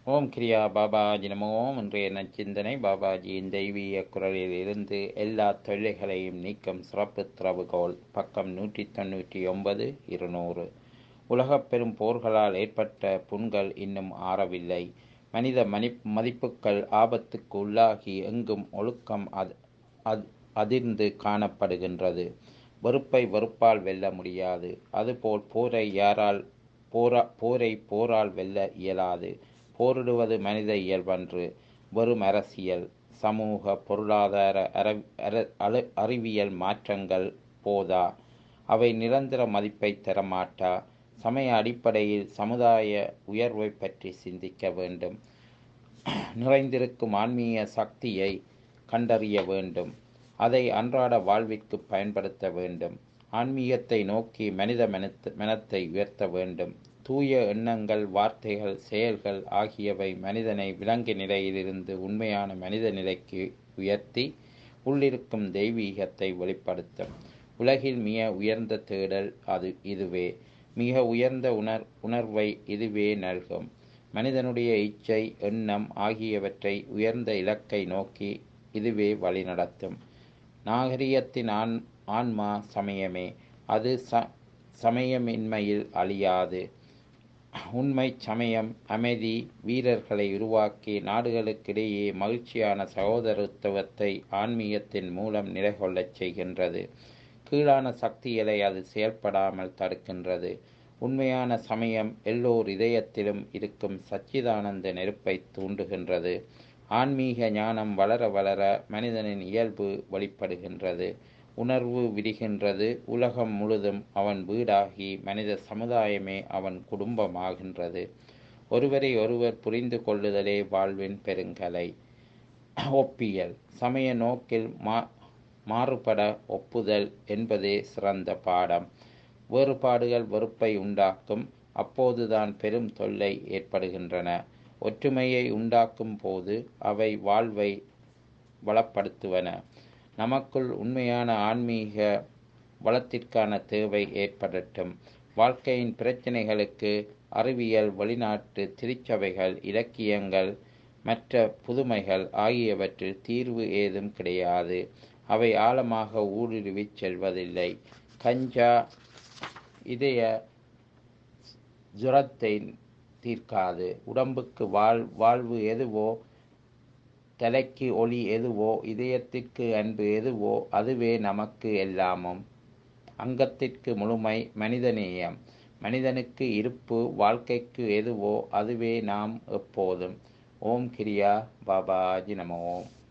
ஓம் கிரியா பாபாஜி நமோ. இன்றைய நச்சிந்தனை பாபாஜியின் தெய்வீக குரலில் இருந்து எல்லா தொல்லைகளையும் நீக்கும் சிறப்பு திறவுகோல். பக்கம் 199 200. உலகப் பெரும் போர்களால் ஏற்பட்ட புண்கள் இன்னும் ஆறவில்லை. மனித மதிப்புக்கள் ஆபத்துக்கு உள்ளாகி எங்கும் ஒழுக்கம் அதிர்ந்து காணப்படுகின்றது. வெறுப்பை வெறுப்பால் வெல்ல முடியாது. அதுபோல் போரை போரால் வெல்ல இயலாது. போரிடுவது மனித இயல்பன்று, வெறும் அரசியல், சமூக, பொருளாதார, அறிவியல் மாற்றங்கள் போதா. அவை நிரந்தர மதிப்பை தரமாட்டா. சமய அடிப்படையில் சமுதாய உயர்வை பற்றி சிந்திக்க வேண்டும். நிறைந்திருக்கும் ஆன்மீக சக்தியை கண்டறிய வேண்டும். அதை அன்றாட வாழ்விற்கு பயன்படுத்த வேண்டும். ஆன்மீகத்தை நோக்கி மனித மனத்தை உயர்த்த வேண்டும். தூய எண்ணங்கள், வார்த்தைகள், செயல்கள் ஆகியவை மனிதனை விலங்கு நிலையிலிருந்து உண்மையான மனித நிலைக்கு உயர்த்தி உள்ளிருக்கும் தெய்வீகத்தை வெளிப்படுத்தும். உலகில் மிக உயர்ந்த தேடல் இதுவே. மிக உயர்ந்த உணர்வை இதுவே நல்கும். மனிதனுடைய இச்சை, எண்ணம் ஆகியவற்றை உயர்ந்த இலக்கை நோக்கி இதுவே வழிநடத்தும். நாகரிகத்தின் ஆன்மா சமயமே. அது சமயமின்மையில் அழியாது. உண்மை சமயம் அமைதி வீரர்களை உருவாக்கி நாடுகளுக்கிடையே மகிழ்ச்சியான சகோதரத்துவத்தை ஆன்மீகத்தின் மூலம் நிலைகொள்ளச் செய்கின்றது. கீழான சக்திகளை அது செயல்படாமல் தடுக்கின்றது. உண்மையான சமயம் எல்லோர் இதயத்திலும் இருக்கும் சச்சிதானந்த நெருப்பை தூண்டுகின்றது. ஆன்மீக ஞானம் வளர வளர மனிதனின் இயல்பு வெளிப்படுகின்றது. உணர்வு விரிகின்றது. உலகம் முழுதும் அவன் வீடாகி மனித சமுதாயமே அவன் குடும்பமாகின்றது. ஒருவரை ஒருவர் புரிந்து கொள்ளுதலே வாழ்வின் பெருங்கலை. ஒப்பியல். சமய நோக்கில் மாறுபட ஒப்புதல் என்பதே சிறந்த பாடம். வேறுபாடுகள் வெறுப்பை உண்டாக்கும். அப்போதுதான் பெரும் தொல்லை ஏற்படுகின்றன. ஒற்றுமையை உண்டாக்கும் போது அவை வாழ்வை வளப்படுத்துவன. நமக்குள் உண்மையான ஆன்மீக வளத்திற்கான தேவை ஏற்படட்டும். வாழ்க்கையின் பிரச்சனைகளுக்கு அறிவியல், வெளிநாட்டு திருச்சபைகள், இலக்கியங்கள், மற்ற புதுமைகள் ஆகியவற்றில் தீர்வு ஏதும் கிடையாது. அவை ஆழமாக ஊடுருவிச் செல்வதில்லை. கஞ்சா இதய ஜுரத்தை தீர்க்காது. உடம்புக்கு வாழ்வு எதுவோ, தலைக்கு ஒளி எதுவோ, இதயத்திற்கு அன்பு எதுவோ அதுவே நமக்கு எல்லாமும். அங்கத்திற்கு முழுமை மனிதநேயம். மனிதனுக்கு இருப்பு வாழ்க்கைக்கு எதுவோ அதுவே நாம் எப்போதும். ஓம் கிரியா பாபாஜி நமோ.